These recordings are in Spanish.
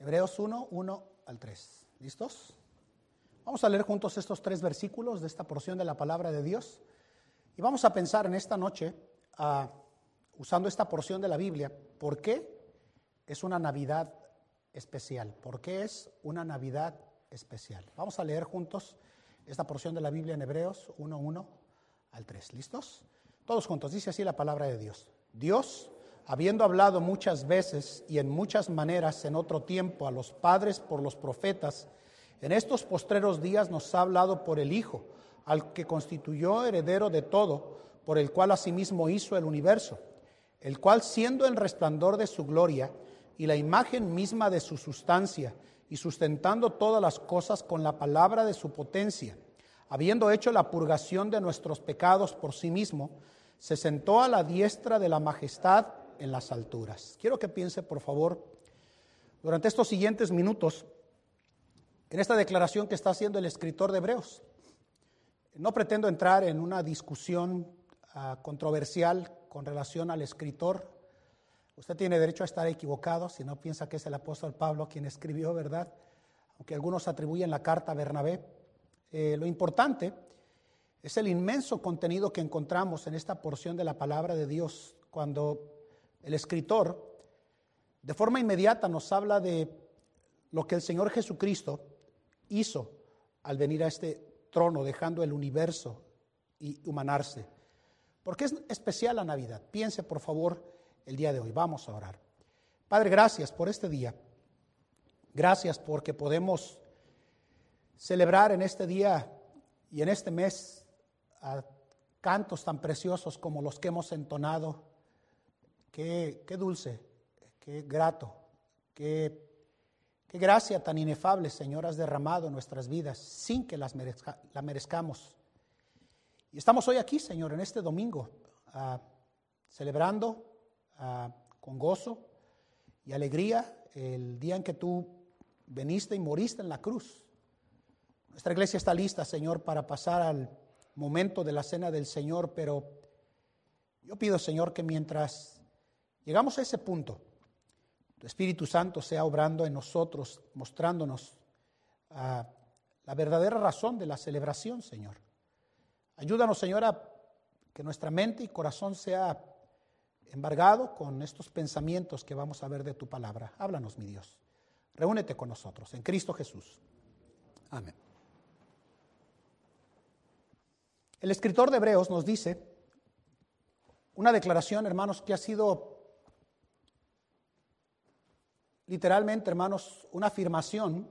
Hebreos 1, 1 al 3. ¿Listos? Vamos a leer juntos estos 3 versículos de esta porción de la palabra de Dios. Y vamos a pensar en esta noche, usando esta porción de la Biblia, ¿por qué es una Navidad especial? ¿Por qué es una Navidad especial? Vamos a leer juntos esta porción de la Biblia en Hebreos 1, 1 al 3. ¿Listos? Todos juntos, dice así la palabra de Dios. Dios, habiendo hablado muchas veces y en muchas maneras en otro tiempo a los padres por los profetas, en estos postreros días nos ha hablado por el Hijo, al que constituyó heredero de todo, por el cual asimismo hizo el universo, el cual siendo el resplandor de su gloria y la imagen misma de su sustancia, y sustentando todas las cosas con la palabra de su potencia, habiendo hecho la purgación de nuestros pecados por sí mismo, se sentó a la diestra de la majestad en las alturas. Quiero que piense, por favor, durante estos siguientes minutos, en esta declaración que está haciendo el escritor de Hebreos. No pretendo entrar en una discusión controversial con relación al escritor. Usted tiene derecho a estar equivocado si no piensa que es el apóstol Pablo quien escribió, ¿verdad? Aunque algunos atribuyen la carta a Bernabé. Lo importante es el inmenso contenido que encontramos en esta porción de la palabra de Dios, cuando el escritor de forma inmediata nos habla de lo que el Señor Jesucristo hizo al venir a este trono, dejando el universo y humanarse. ¿Por qué es especial la Navidad? Piense, por favor, el día de hoy. Vamos a orar. Padre, gracias por este día. Gracias porque podemos celebrar en este día y en este mes a cantos tan preciosos como los que hemos entonado. Qué dulce, qué grato, qué gracia tan inefable, Señor, has derramado en nuestras vidas sin que la merezcamos. Y estamos hoy aquí, Señor, en este domingo, celebrando con gozo y alegría el día en que tú veniste y moriste en la cruz. Nuestra iglesia está lista, Señor, para pasar al momento de la cena del Señor, pero yo pido, Señor, que mientras llegamos a ese punto, tu Espíritu Santo sea obrando en nosotros, mostrándonos la verdadera razón de la celebración, Señor. Ayúdanos, Señor, a que nuestra mente y corazón sea embargado con estos pensamientos que vamos a ver de tu palabra. Háblanos, mi Dios. Reúnete con nosotros en Cristo Jesús. Amén. El escritor de Hebreos nos dice una declaración, hermanos, que ha sido literalmente, hermanos, una afirmación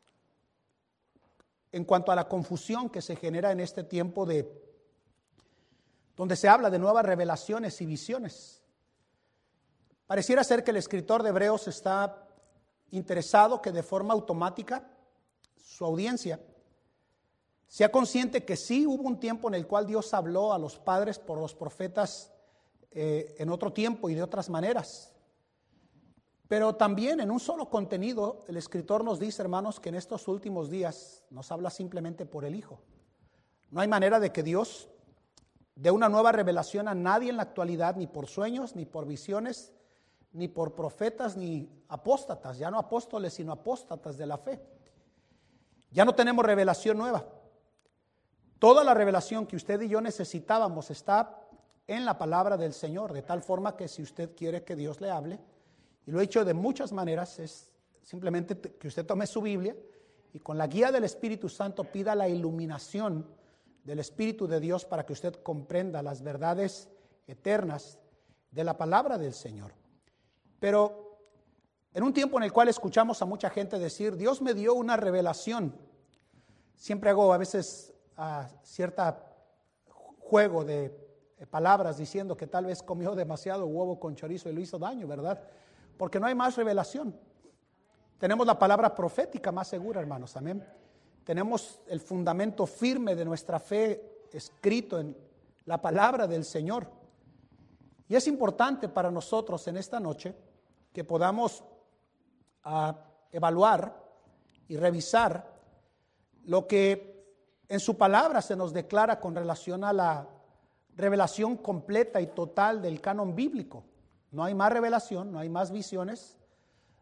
en cuanto a la confusión que se genera en este tiempo donde se habla de nuevas revelaciones y visiones. Pareciera ser que el escritor de Hebreos está interesado que de forma automática su audiencia sea consciente que sí hubo un tiempo en el cual Dios habló a los padres por los profetas en otro tiempo y de otras maneras. Pero también en un solo contenido el escritor nos dice, hermanos, que en estos últimos días nos habla simplemente por el Hijo. No hay manera de que Dios dé una nueva revelación a nadie en la actualidad, ni por sueños, ni por visiones, ni por profetas, ni apóstatas, ya no apóstoles, sino apóstatas de la fe. Ya no tenemos revelación nueva. Toda la revelación que usted y yo necesitábamos está en la palabra del Señor, de tal forma que si usted quiere que Dios le hable, y lo he hecho de muchas maneras, es simplemente que usted tome su Biblia y con la guía del Espíritu Santo pida la iluminación del Espíritu de Dios para que usted comprenda las verdades eternas de la palabra del Señor. Pero en un tiempo en el cual escuchamos a mucha gente decir, Dios me dio una revelación, siempre hago a veces cierta juego de palabras diciendo que tal vez comió demasiado huevo con chorizo y lo hizo daño, ¿verdad? Porque no hay más revelación. Tenemos la palabra profética más segura, hermanos, amén. Tenemos el fundamento firme de nuestra fe escrito en la palabra del Señor. Y es importante para nosotros en esta noche que podamos evaluar y revisar lo que en su palabra se nos declara con relación a la revelación completa y total del canon bíblico. No hay más revelación, no hay más visiones,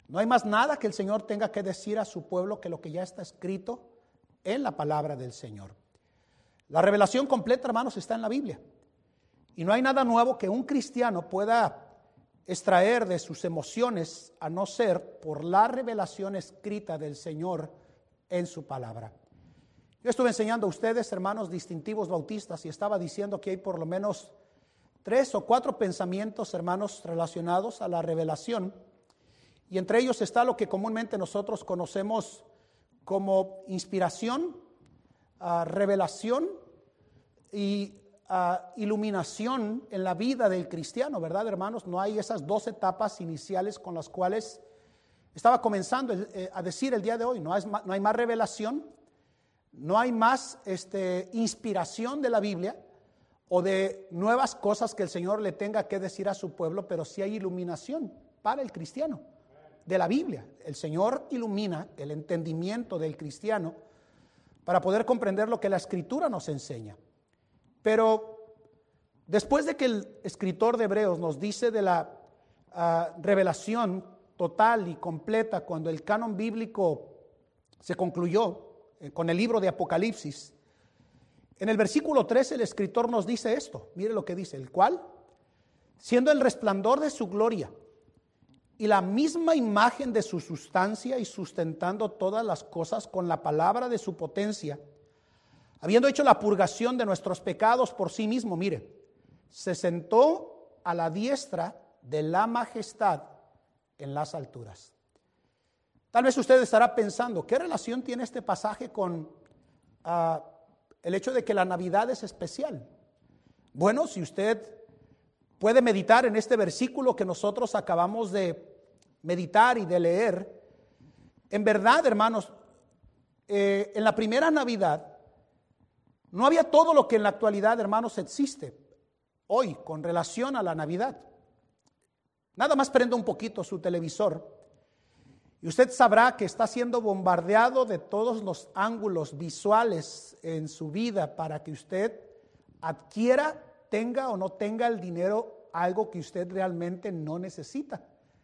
No hay más nada que el Señor tenga que decir a su pueblo que lo que ya está escrito en la palabra del Señor. La revelación completa, hermanos, está en la Biblia. Y no hay nada nuevo que un cristiano pueda extraer de sus emociones a no ser por la revelación escrita del Señor en su palabra. Yo estuve enseñando a ustedes, hermanos distintivos bautistas, y estaba diciendo que hay por lo menos 3 o 4 pensamientos, hermanos, relacionados a la revelación. Y entre ellos está lo que comúnmente nosotros conocemos como inspiración, revelación y iluminación en la vida del cristiano, ¿verdad, hermanos? No hay esas 2 etapas iniciales con las cuales estaba comenzando a decir el día de hoy. No hay más revelación, no hay más inspiración de la Biblia o de nuevas cosas que el Señor le tenga que decir a su pueblo, pero sí hay iluminación para el cristiano de la Biblia. El Señor ilumina el entendimiento del cristiano para poder comprender lo que la Escritura nos enseña. Pero después de que el escritor de Hebreos nos dice de la revelación total y completa, cuando el canon bíblico se concluyó con el libro de Apocalipsis, en el versículo 13 el escritor nos dice esto. Mire lo que dice: el cual, siendo el resplandor de su gloria y la misma imagen de su sustancia, y sustentando todas las cosas con la palabra de su potencia, habiendo hecho la purgación de nuestros pecados por sí mismo, mire, se sentó a la diestra de la majestad en las alturas. Tal vez usted estará pensando, ¿qué relación tiene este pasaje con el hecho de que la Navidad es especial? Bueno, si usted puede meditar en este versículo que nosotros acabamos de meditar y de leer, en verdad, hermanos, en la primera Navidad no había todo lo que en la actualidad, hermanos, existe hoy con relación a la Navidad. Nada más prenda un poquito su televisor y usted sabrá que está siendo bombardeado de todos los ángulos visuales en su vida para que usted adquiera, tenga o no tenga el dinero, algo que usted realmente no necesita.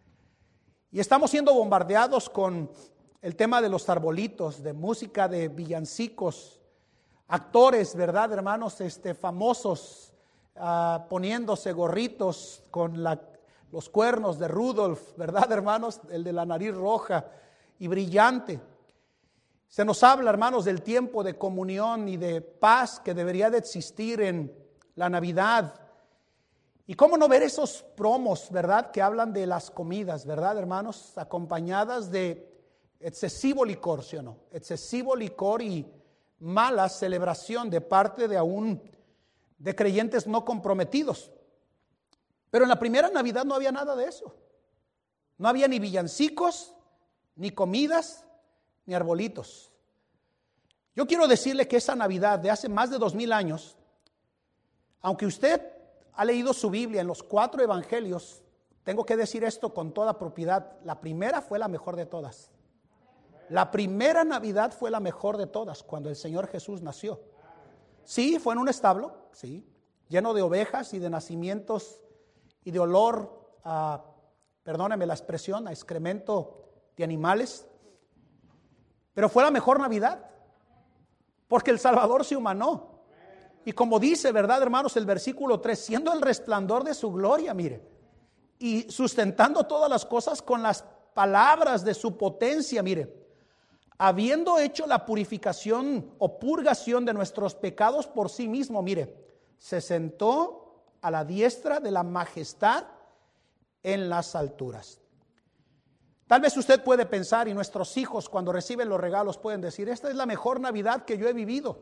Y estamos siendo bombardeados con el tema de los arbolitos, de música de villancicos, actores, ¿verdad, hermanos? Famosos, poniéndose gorritos con los cuernos de Rudolf, ¿verdad, hermanos? El de la nariz roja y brillante. Se nos habla, hermanos, del tiempo de comunión y de paz que debería de existir en la Navidad. Y cómo no ver esos promos, ¿verdad?, que hablan de las comidas, ¿verdad, hermanos?, acompañadas de excesivo licor, ¿sí o no? Excesivo licor y mala celebración de parte de creyentes no comprometidos. Pero en la primera Navidad no había nada de eso. No había ni villancicos, ni comidas, ni arbolitos. Yo quiero decirle que esa Navidad de hace más de 2000 años, aunque usted ha leído su Biblia en los 4 evangelios, tengo que decir esto con toda propiedad, la primera fue la mejor de todas. La primera Navidad fue la mejor de todas, cuando el Señor Jesús nació. Sí, fue en un establo, sí, lleno de ovejas y de nacimientos y de olor perdóneme la expresión, a excremento de animales. Pero fue la mejor Navidad, porque el Salvador se humanó. Y como dice, ¿verdad, hermanos? El versículo 3, siendo el resplandor de su gloria, mire, y sustentando todas las cosas con las palabras de su potencia, mire, habiendo hecho la purificación o purgación de nuestros pecados por sí mismo, mire, se sentó a la diestra de la majestad en las alturas. Tal vez usted puede pensar, y nuestros hijos cuando reciben los regalos pueden decir, esta es la mejor Navidad que yo he vivido.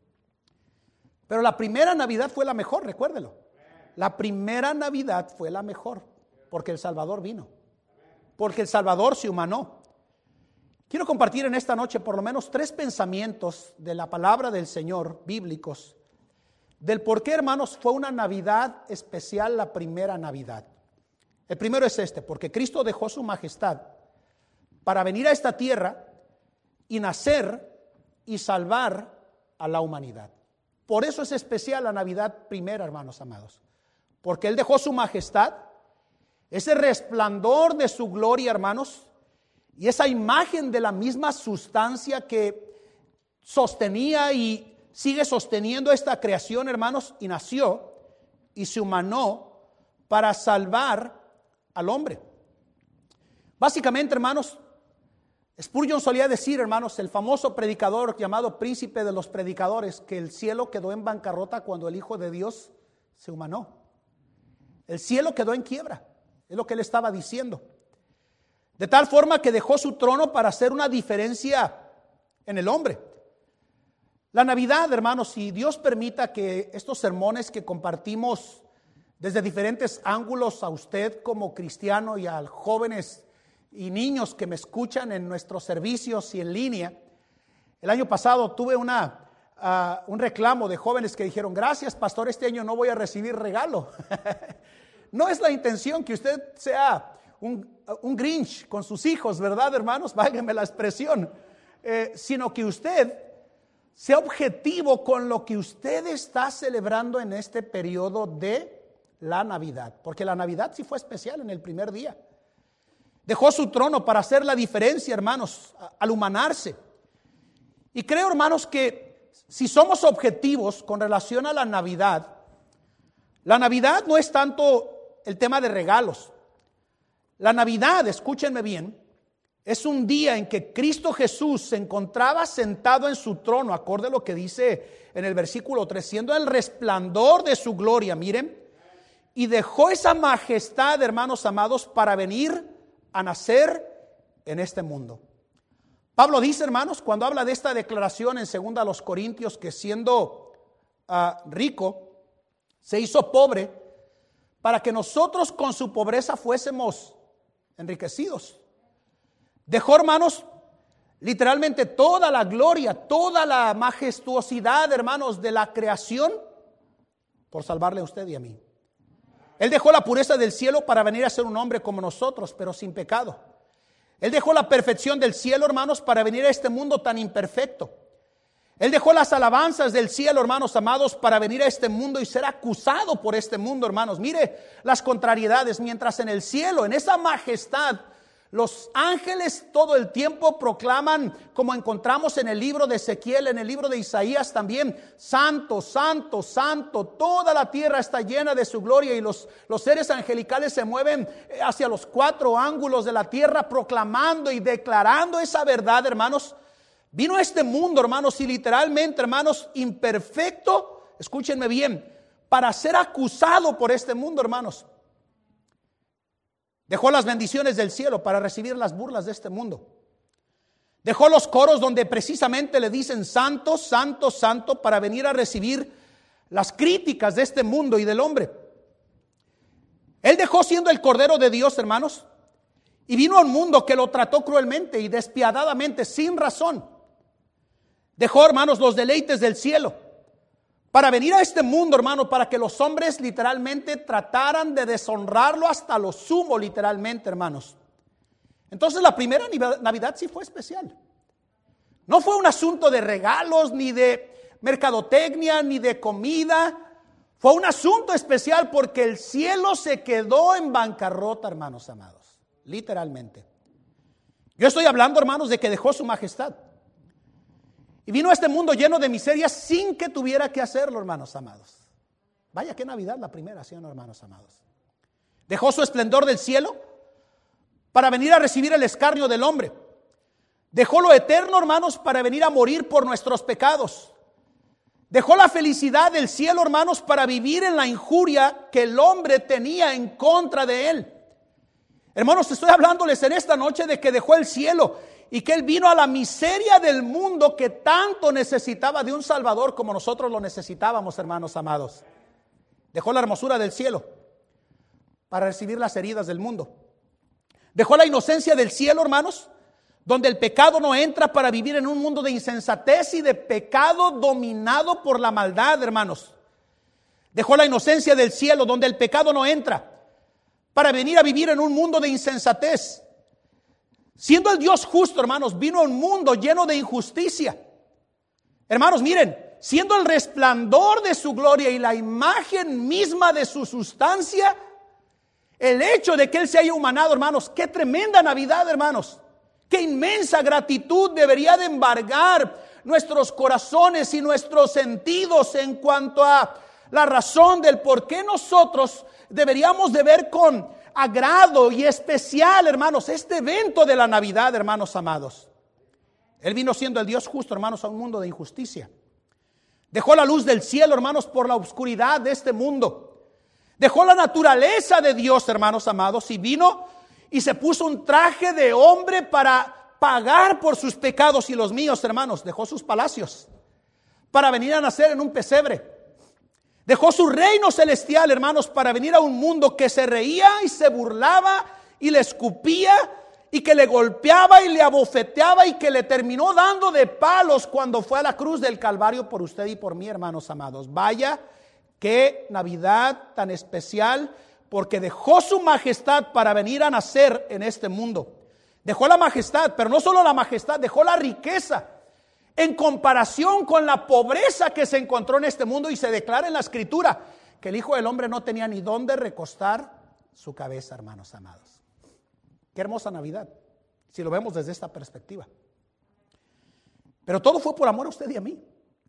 Pero la primera Navidad fue la mejor, recuérdelo. La primera Navidad fue la mejor, porque el Salvador vino, porque el Salvador se humanó. Quiero compartir en esta noche por lo menos 3 pensamientos de la palabra del Señor, bíblicos, del por qué, hermanos, fue una Navidad especial la primera Navidad. El primero es porque Cristo dejó su majestad para venir a esta tierra y nacer y salvar a la humanidad. Por eso es especial la Navidad primera, hermanos amados, porque Él dejó su majestad, ese resplandor de su gloria, hermanos, Y esa imagen de la misma sustancia que sostenía y sigue sosteniendo esta creación, hermanos, y nació y se humanó para salvar al hombre. Básicamente, hermanos, Spurgeon solía decir, hermanos, el famoso predicador llamado príncipe de los predicadores, que el cielo quedó en bancarrota cuando el Hijo de Dios se humanó. El cielo quedó en quiebra, es lo que él estaba diciendo. De tal forma que dejó su trono para hacer una diferencia en el hombre. La Navidad, hermanos, si Dios permita que estos sermones que compartimos desde diferentes ángulos a usted como cristiano y a jóvenes y niños que me escuchan en nuestros servicios y en línea. El año pasado tuve un reclamo de jóvenes que dijeron: gracias, pastor, este año no voy a recibir regalo. No es la intención que usted sea un Grinch con sus hijos, ¿verdad, hermanos? Válgame la expresión. Sino que usted sea objetivo con lo que usted está celebrando en este periodo de la Navidad. Porque la Navidad sí fue especial en el primer día. Dejó su trono para hacer la diferencia, hermanos, al humanarse. Y creo, hermanos, que si somos objetivos con relación a la Navidad no es tanto el tema de regalos. La Navidad, escúchenme bien, es un día en que Cristo Jesús se encontraba sentado en su trono, acorde a lo que dice en el versículo 3, siendo el resplandor de su gloria, miren, y dejó esa majestad, hermanos amados, para venir a nacer en este mundo. Pablo dice, hermanos, cuando habla de esta declaración en 2 Corintios, que siendo rico, se hizo pobre para que nosotros con su pobreza fuésemos enriquecidos. Dejó, hermanos, literalmente toda la gloria, toda la majestuosidad, hermanos, de la creación por salvarle a usted y a mí. Él dejó la pureza del cielo para venir a ser un hombre como nosotros, pero sin pecado. Él dejó la perfección del cielo, hermanos, para venir a este mundo tan imperfecto. Él dejó las alabanzas del cielo, hermanos amados, para venir a este mundo y ser acusado por este mundo, hermanos. Mire las contrariedades. Mientras en el cielo, en esa majestad, los ángeles todo el tiempo proclaman, como encontramos en el libro de Ezequiel, en el libro de Isaías también: santo, santo, santo, toda la tierra está llena de su gloria. Y los seres angelicales se mueven hacia los 4 ángulos de la tierra proclamando y declarando esa verdad, hermanos. Vino a este mundo, hermanos, y literalmente, hermanos, imperfecto, escúchenme bien, para ser acusado por este mundo, hermanos. Dejó las bendiciones del cielo para recibir las burlas de este mundo. Dejó los coros donde precisamente le dicen santo, santo, santo, para venir a recibir las críticas de este mundo y del hombre. Él dejó siendo el Cordero de Dios, hermanos, y vino a un mundo que lo trató cruelmente y despiadadamente, sin razón. Dejó, hermanos, los deleites del cielo para venir a este mundo, hermano, para que los hombres literalmente trataran de deshonrarlo hasta lo sumo, literalmente, hermanos. Entonces la primera Navidad sí fue especial. No fue un asunto de regalos, ni de mercadotecnia, ni de comida. Fue un asunto especial porque el cielo se quedó en bancarrota, hermanos amados, literalmente. Yo estoy hablando, hermanos, de que dejó su majestad. Y vino a este mundo lleno de miseria sin que tuviera que hacerlo, hermanos amados. Vaya qué Navidad la primera, ¿sí o no, hermanos amados? Dejó su esplendor del cielo para venir a recibir el escarnio del hombre. Dejó lo eterno, hermanos, para venir a morir por nuestros pecados. Dejó la felicidad del cielo, hermanos, para vivir en la injuria que el hombre tenía en contra de él. Hermanos, estoy hablándoles en esta noche de que dejó el cielo y que Él vino a la miseria del mundo que tanto necesitaba de un Salvador como nosotros lo necesitábamos, hermanos amados. Dejó la hermosura del cielo para recibir las heridas del mundo. Dejó la inocencia del cielo, hermanos, donde el pecado no entra, para vivir en un mundo de insensatez y de pecado dominado por la maldad, hermanos. Dejó la inocencia del cielo, donde el pecado no entra, para venir a vivir en un mundo de insensatez. Siendo el Dios justo, hermanos, vino a un mundo lleno de injusticia. Hermanos, miren, siendo el resplandor de su gloria y la imagen misma de su sustancia, el hecho de que Él se haya humanado, hermanos, qué tremenda Navidad, hermanos. Qué inmensa gratitud debería de embargar nuestros corazones y nuestros sentidos en cuanto a la razón del por qué nosotros deberíamos de ver con agrado y especial, hermanos, este evento de la Navidad, hermanos amados. Él vino siendo el Dios justo, hermanos, a un mundo de injusticia. Dejó la luz del cielo, hermanos, por la oscuridad de este mundo. Dejó la naturaleza de Dios, hermanos amados, y vino y se puso un traje de hombre para pagar por sus pecados y los míos, hermanos. Dejó sus palacios para venir a nacer en un pesebre. Dejó su reino celestial, hermanos, para venir a un mundo que se reía y se burlaba y le escupía y que le golpeaba y le abofeteaba y que le terminó dando de palos cuando fue a la cruz del Calvario por usted y por mí, hermanos amados. Vaya, qué Navidad tan especial, porque dejó su majestad para venir a nacer en este mundo. Dejó la majestad, pero no solo la majestad, dejó la riqueza en comparación con la pobreza que se encontró en este mundo, y se declara en la Escritura que el Hijo del Hombre no tenía ni dónde recostar su cabeza, hermanos amados. Qué hermosa Navidad, si lo vemos desde esta perspectiva. Pero todo fue por amor a usted y a mí.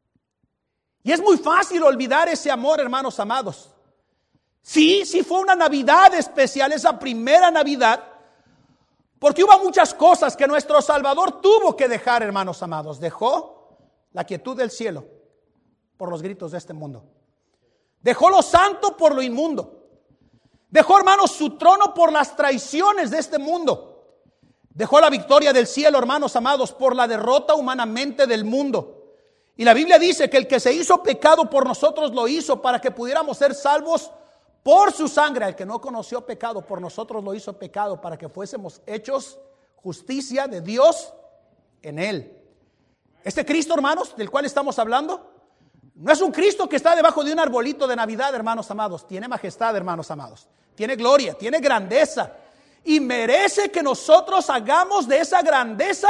Y es muy fácil olvidar ese amor, hermanos amados. Sí fue una Navidad especial, esa primera Navidad, porque hubo muchas cosas que nuestro Salvador tuvo que dejar, hermanos amados. Dejó la quietud del cielo por los gritos de este mundo. Dejó lo santo por lo inmundo. Dejó, hermanos, su trono por las traiciones de este mundo. Dejó la victoria del cielo, hermanos amados, por la derrota humanamente del mundo. Y la Biblia dice que el que se hizo pecado por nosotros lo hizo para que pudiéramos ser salvos por su sangre. El que no conoció pecado por nosotros lo hizo pecado para que fuésemos hechos justicia de Dios en él. Este Cristo, hermanos, del cual estamos hablando, no es un Cristo que está debajo de un arbolito de Navidad, hermanos amados. Tiene majestad, hermanos amados. Tiene gloria, tiene grandeza. Y merece que nosotros hagamos de esa grandeza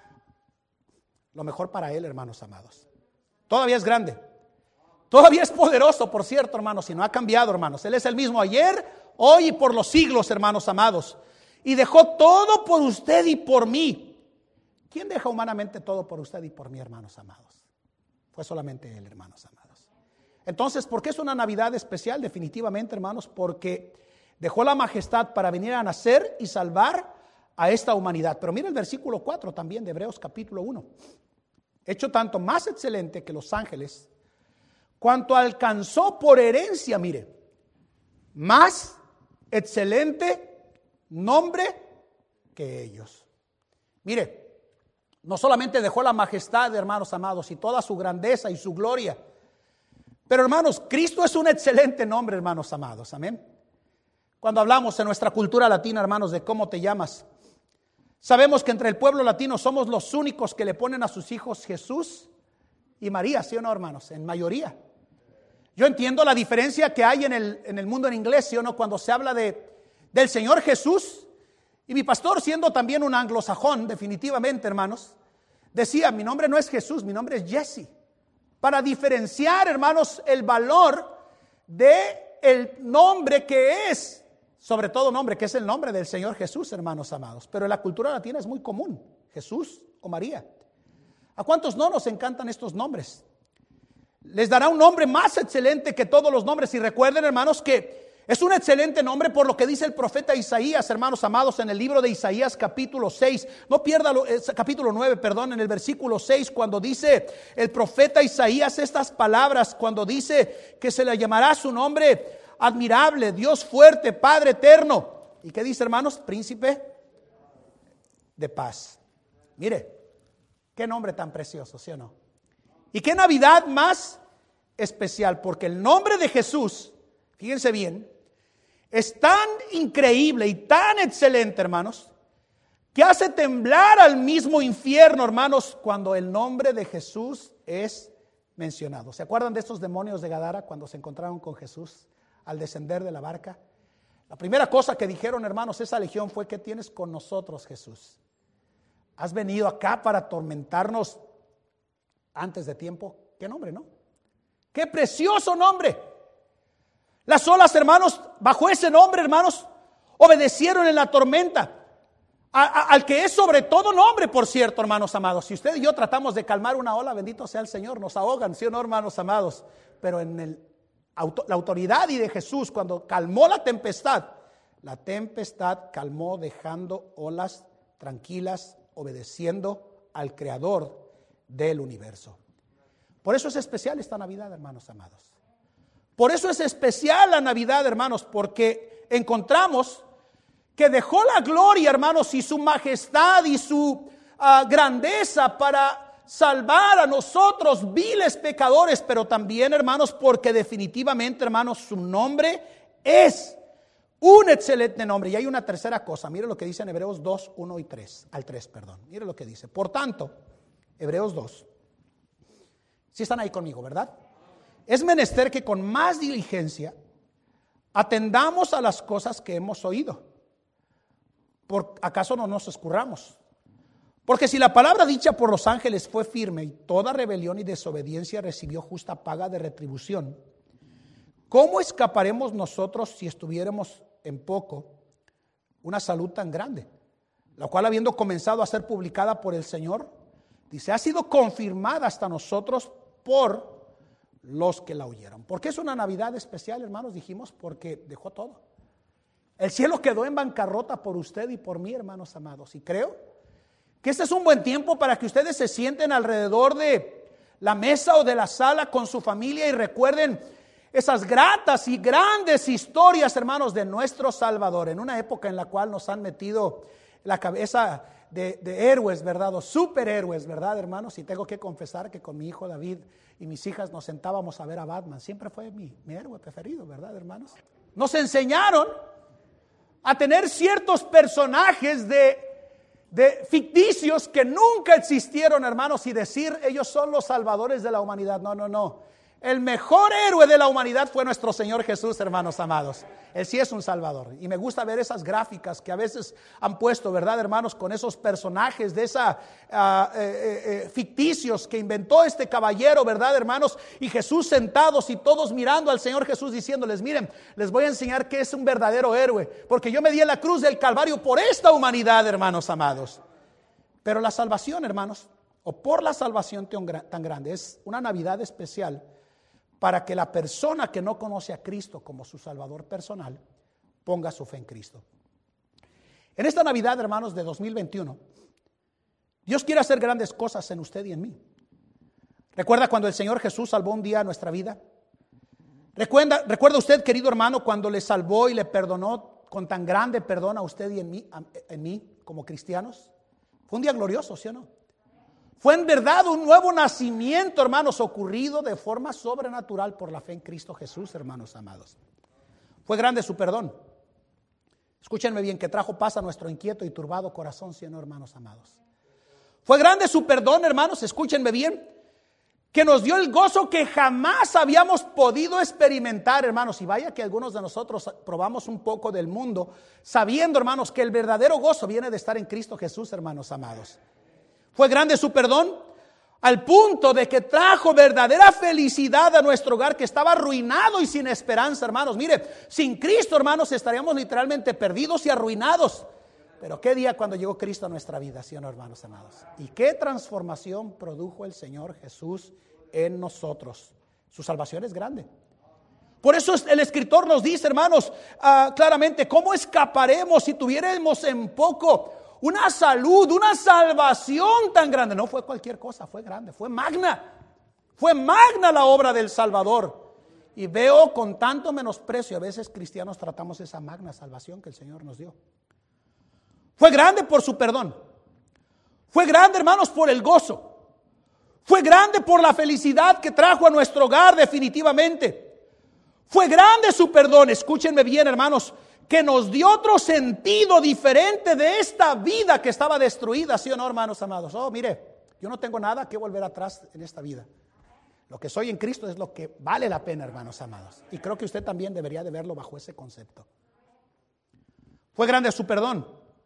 lo mejor para él, hermanos amados. Todavía es grande. Todavía es poderoso, por cierto, hermanos, y no ha cambiado, hermanos. Él es el mismo ayer, hoy y por los siglos, hermanos amados. Y dejó todo por usted y por mí. ¿Quién deja humanamente todo por usted y por mí, hermanos amados? Fue solamente Él, hermanos amados. Entonces, ¿por qué es una Navidad especial? Definitivamente, hermanos, porque dejó la majestad para venir a nacer y salvar a esta humanidad. Pero mira el versículo 4 también de Hebreos capítulo 1. Hecho tanto más excelente que los ángeles, cuanto alcanzó por herencia, mire, más excelente nombre que ellos. Mire, no solamente dejó la majestad, hermanos amados, y toda su grandeza y su gloria, pero hermanos, Cristo es un excelente nombre, hermanos amados, amén. Cuando hablamos en nuestra cultura latina, hermanos, de cómo te llamas, sabemos que entre el pueblo latino somos los únicos que le ponen a sus hijos Jesús y María, ¿sí o no, hermanos? En mayoría. Yo entiendo la diferencia que hay en el mundo en inglés, ¿sí o no? Cuando se habla del Señor Jesús. Y mi pastor, siendo también un anglosajón, definitivamente, hermanos, decía, mi nombre no es Jesús, mi nombre es Jesse. Para diferenciar, hermanos, el valor del nombre que es, sobre todo nombre, que es el nombre del Señor Jesús, hermanos amados. Pero en la cultura latina es muy común, Jesús o María. ¿A cuántos no nos encantan estos nombres? Les dará un nombre más excelente que todos los nombres. Y recuerden, hermanos, que es un excelente nombre por lo que dice el profeta Isaías, hermanos amados, en el libro de Isaías capítulo 6. No pierda capítulo 9, perdón, en el versículo 6, cuando dice el profeta Isaías estas palabras, cuando dice que se le llamará su nombre admirable, Dios fuerte, Padre eterno. ¿Y qué dice, hermanos? Príncipe de paz. Mire, qué nombre tan precioso, ¿sí o no? Y qué Navidad más especial, porque el nombre de Jesús, fíjense bien, es tan increíble y tan excelente, hermanos, que hace temblar al mismo infierno, hermanos, cuando el nombre de Jesús es mencionado. ¿Se acuerdan de estos demonios de Gadara cuando se encontraron con Jesús al descender de la barca? La primera cosa que dijeron, hermanos, esa legión fue: ¿qué tienes con nosotros, Jesús? ¿Has venido acá para atormentarnos antes de tiempo? ¿Qué nombre, no? ¡Qué precioso nombre! Las olas, hermanos, bajo ese nombre, hermanos, obedecieron en la tormenta. Al que es sobre todo nombre, por cierto, hermanos amados. Si usted y yo tratamos de calmar una ola, bendito sea el Señor, nos ahogan, ¿sí o no, hermanos amados? Pero en la autoridad y de Jesús, cuando calmó la tempestad calmó dejando olas tranquilas, obedeciendo al Creador del universo. Por eso es especial esta Navidad, hermanos amados. Por eso es especial la Navidad, hermanos, porque encontramos que dejó la gloria, hermanos, y su majestad y su grandeza para salvar a nosotros, viles pecadores, pero también, hermanos, porque definitivamente, hermanos, su nombre es un excelente nombre. Y hay una tercera cosa, mire lo que dice en Hebreos 2, 1 y 3, al 3, perdón. Mire lo que dice. Por tanto, Hebreos 2, si están ahí conmigo, ¿verdad? Es menester que con más diligencia atendamos a las cosas que hemos oído. ¿Por acaso no nos escurramos? Porque si la palabra dicha por los ángeles fue firme y toda rebelión y desobediencia recibió justa paga de retribución, ¿cómo escaparemos nosotros si estuviéramos en poco una salud tan grande? La cual, habiendo comenzado a ser publicada por el Señor, dice, ha sido confirmada hasta nosotros por los que la oyeron. ¿Por qué es una Navidad especial, hermanos? Dijimos, porque dejó todo. El cielo quedó en bancarrota por usted y por mí, hermanos amados. Y creo que este es un buen tiempo para que ustedes se sienten alrededor de la mesa o de la sala con su familia y recuerden esas gratas y grandes historias, hermanos, de nuestro Salvador, en una época en la cual nos han metido la cabeza de héroes, ¿verdad? O superhéroes, ¿verdad, hermanos? Y tengo que confesar que con mi hijo David y mis hijas nos sentábamos a ver a Batman. Siempre fue mi héroe preferido, ¿verdad, hermanos? Nos enseñaron a tener ciertos personajes de ficticios que nunca existieron, hermanos, y decir ellos son los salvadores de la humanidad. No. El mejor héroe de la humanidad fue nuestro Señor Jesús, hermanos amados. Él sí es un salvador. Y me gusta ver esas gráficas que a veces han puesto, ¿verdad, hermanos? Con esos personajes de ficticios que inventó este caballero, ¿verdad, hermanos? Y Jesús sentados y todos mirando al Señor Jesús diciéndoles, miren, les voy a enseñar que es un verdadero héroe, porque yo me di en la cruz del Calvario por esta humanidad, hermanos amados. Pero la salvación, hermanos, o por la salvación tan grande, es una Navidad especial para que la persona que no conoce a Cristo como su Salvador personal ponga su fe en Cristo. En esta Navidad, hermanos, de 2021, Dios quiere hacer grandes cosas en usted y en mí. ¿Recuerda cuando el Señor Jesús salvó un día nuestra vida? ¿Recuerda usted, querido hermano, cuando le salvó y le perdonó con tan grande perdón a usted y en mí como cristianos? Fue un día glorioso, ¿sí o no? Fue en verdad un nuevo nacimiento, hermanos, ocurrido de forma sobrenatural por la fe en Cristo Jesús, hermanos amados. Fue grande su perdón. Escúchenme bien, que trajo paz a nuestro inquieto y turbado corazón, ¿sí o no, hermanos amados? Fue grande su perdón, hermanos, escúchenme bien, que nos dio el gozo que jamás habíamos podido experimentar, hermanos. Y vaya que algunos de nosotros probamos un poco del mundo, sabiendo, hermanos, que el verdadero gozo viene de estar en Cristo Jesús, hermanos amados. Fue grande su perdón al punto de que trajo verdadera felicidad a nuestro hogar que estaba arruinado y sin esperanza, hermanos. Mire, sin Cristo, hermanos, estaríamos literalmente perdidos y arruinados. Pero qué día cuando llegó Cristo a nuestra vida, ¿sí o no, hermanos amados? Y qué transformación produjo el Señor Jesús en nosotros. Su salvación es grande. Por eso el escritor nos dice, hermanos, claramente, ¿cómo escaparemos si tuviéramos en poco una salud, una salvación tan grande? No fue cualquier cosa, fue grande, fue magna. Fue magna la obra del Salvador. Y veo con tanto menosprecio, a veces cristianos tratamos esa magna salvación que el Señor nos dio. Fue grande por su perdón. Fue grande, hermanos, por el gozo. Fue grande por la felicidad que trajo a nuestro hogar definitivamente. Fue grande su perdón, escúchenme bien, hermanos, que nos dio otro sentido diferente de esta vida que estaba destruida, ¿sí o no, hermanos amados? Oh, mire, yo no tengo nada que volver atrás en esta vida. Lo que soy en Cristo es lo que vale la pena, hermanos amados. Y creo que usted también debería de verlo bajo ese concepto. Fue grande su perdón,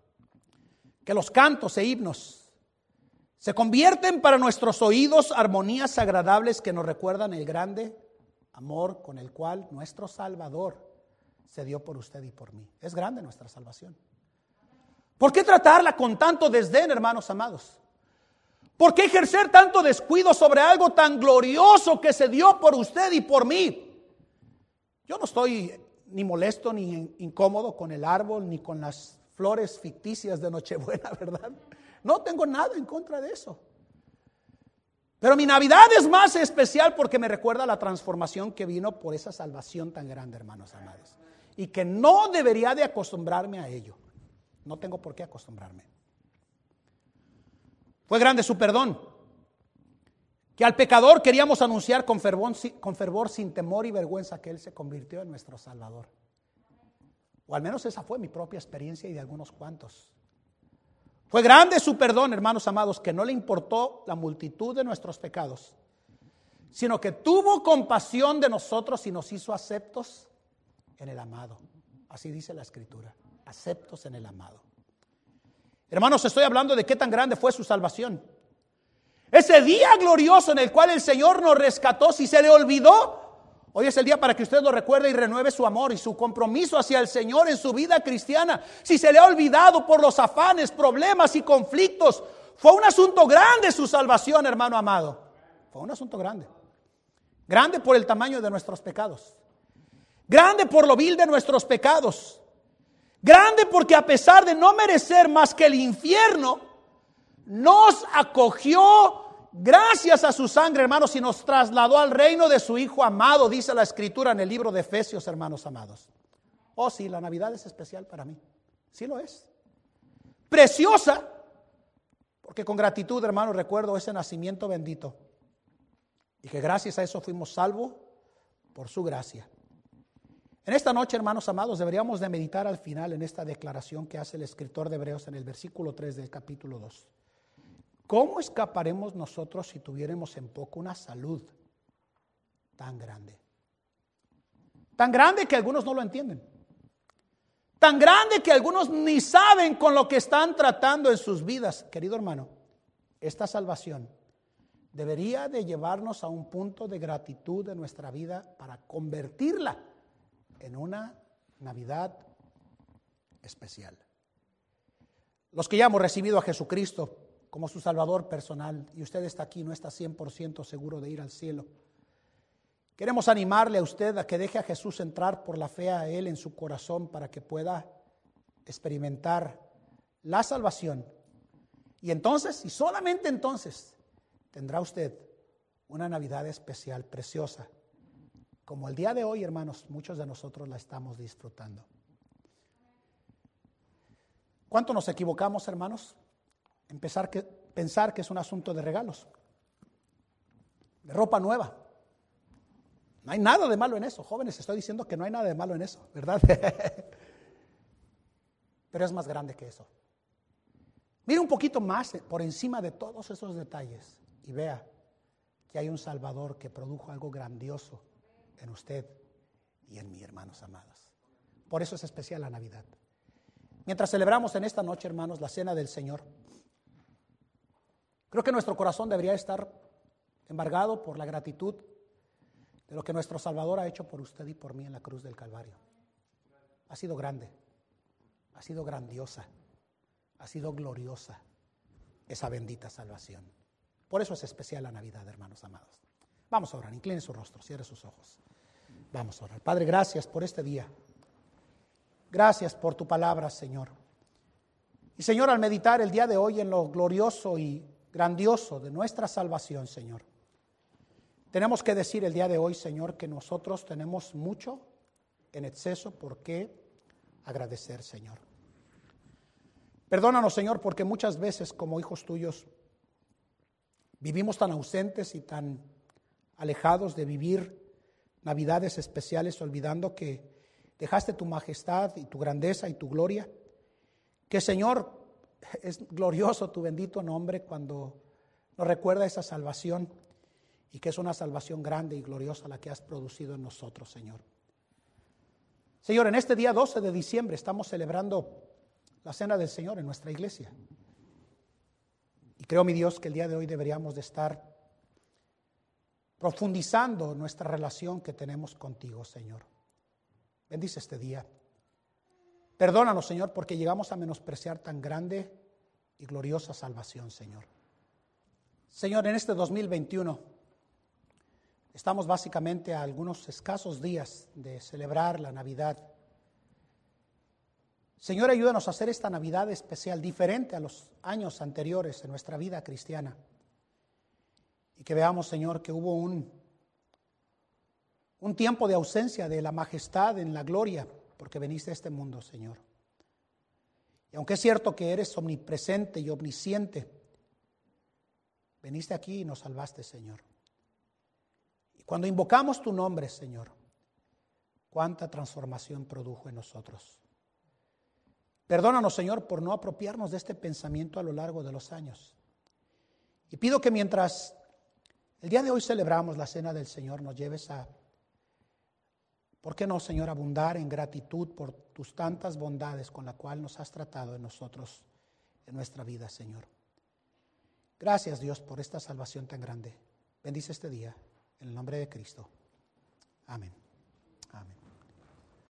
que los cantos e himnos se convierten para nuestros oídos armonías agradables que nos recuerdan el grande amor con el cual nuestro Salvador se dio por usted y por mí. Es grande nuestra salvación. ¿Por qué tratarla con tanto desdén, hermanos amados? ¿Por qué ejercer tanto descuido sobre algo tan glorioso que se dio por usted y por mí? Yo no estoy ni molesto ni incómodo con el árbol ni con las flores ficticias de Nochebuena, ¿verdad? No tengo nada en contra de eso. Pero mi Navidad es más especial porque me recuerda la transformación que vino por esa salvación tan grande, hermanos amados. Y que no debería de acostumbrarme a ello. No tengo por qué acostumbrarme. Fue grande su perdón, que al pecador queríamos anunciar con fervor, sin temor y vergüenza, que Él se convirtió en nuestro Salvador. O al menos esa fue mi propia experiencia y de algunos cuantos. Fue grande su perdón, hermanos amados, que no le importó la multitud de nuestros pecados, sino que tuvo compasión de nosotros y nos hizo aceptos en el amado. Así dice la Escritura, aceptos en el amado. Hermanos, estoy hablando de qué tan grande fue su salvación. Ese día glorioso en el cual el Señor nos rescató, si se le olvidó, hoy es el día para que usted lo recuerde y renueve su amor y su compromiso hacia el Señor en su vida cristiana. Si se le ha olvidado por los afanes, problemas y conflictos, fue un asunto grande su salvación, hermano amado. Fue un asunto grande. Grande por el tamaño de nuestros pecados. Grande por lo vil de nuestros pecados. Grande porque a pesar de no merecer más que el infierno, nos acogió gracias a su sangre, hermanos, y nos trasladó al reino de su Hijo amado, dice la Escritura en el libro de Efesios, hermanos amados. Oh, sí, la Navidad es especial para mí. Sí lo es. Preciosa, porque con gratitud, hermanos, recuerdo ese nacimiento bendito. Y que gracias a eso fuimos salvos por su gracia. En esta noche, hermanos amados, deberíamos de meditar al final en esta declaración que hace el escritor de Hebreos en el versículo 3 del capítulo 2. ¿Cómo escaparemos nosotros si tuviéramos en poco una salud tan grande? Tan grande que algunos no lo entienden. Tan grande que algunos ni saben con lo que están tratando en sus vidas. Querido hermano, esta salvación debería de llevarnos a un punto de gratitud en nuestra vida para convertirla en una Navidad especial. Los que ya hemos recibido a Jesucristo como su Salvador personal, y usted está aquí, no está 100% seguro de ir al cielo, queremos animarle a usted a que deje a Jesús entrar por la fe a Él en su corazón para que pueda experimentar la salvación. Y entonces, y solamente entonces, tendrá usted una Navidad especial, preciosa, como el día de hoy, hermanos, muchos de nosotros la estamos disfrutando. ¿Cuánto nos equivocamos, hermanos? En pensar que es un asunto de regalos, de ropa nueva. No hay nada de malo en eso. Jóvenes, estoy diciendo que no hay nada de malo en eso, ¿verdad? Pero es más grande que eso. Mire un poquito más por encima de todos esos detalles y vea que hay un Salvador que produjo algo grandioso en usted y en mí, hermanos amados. Por eso es especial la Navidad. Mientras celebramos en esta noche, hermanos, la cena del Señor, creo que nuestro corazón debería estar embargado por la gratitud de lo que nuestro Salvador ha hecho por usted y por mí en la cruz del Calvario. Ha sido grande, ha sido grandiosa, ha sido gloriosa esa bendita salvación. Por eso es especial la Navidad, hermanos amados. Vamos a orar, incline su rostro, cierre sus ojos. Vamos a orar. Padre, gracias por este día. Gracias por tu palabra, Señor. Y Señor, al meditar el día de hoy en lo glorioso y grandioso de nuestra salvación, Señor, tenemos que decir el día de hoy, Señor, que nosotros tenemos mucho en exceso por qué agradecer, Señor. Perdónanos, Señor, porque muchas veces como hijos tuyos vivimos tan ausentes y tan alejados de vivir Navidades especiales, olvidando que dejaste tu majestad y tu grandeza y tu gloria. Que, Señor, es glorioso tu bendito nombre cuando nos recuerda esa salvación y que es una salvación grande y gloriosa la que has producido en nosotros, Señor. Señor, en este día 12 de diciembre estamos celebrando la cena del Señor en nuestra iglesia. Y creo, mi Dios, que el día de hoy deberíamos de estar profundizando nuestra relación que tenemos contigo, Señor. Bendice este día. Perdónanos, Señor, porque llegamos a menospreciar tan grande y gloriosa salvación, Señor. Señor, en este 2021 estamos básicamente a algunos escasos días de celebrar la Navidad. Señor, ayúdanos a hacer esta Navidad especial, diferente a los años anteriores en nuestra vida cristiana. Y que veamos, Señor, que hubo un tiempo de ausencia de la majestad en la gloria, porque veniste a este mundo, Señor. Y aunque es cierto que eres omnipresente y omnisciente, veniste aquí y nos salvaste, Señor. Y cuando invocamos tu nombre, Señor, cuánta transformación produjo en nosotros. Perdónanos, Señor, por no apropiarnos de este pensamiento a lo largo de los años. Y pido que mientras el día de hoy celebramos la cena del Señor, nos lleves a, ¿por qué no, Señor, abundar en gratitud por tus tantas bondades con la cual nos has tratado en nosotros, en nuestra vida, Señor? Gracias, Dios, por esta salvación tan grande. Bendice este día, en el nombre de Cristo. Amén. Amén.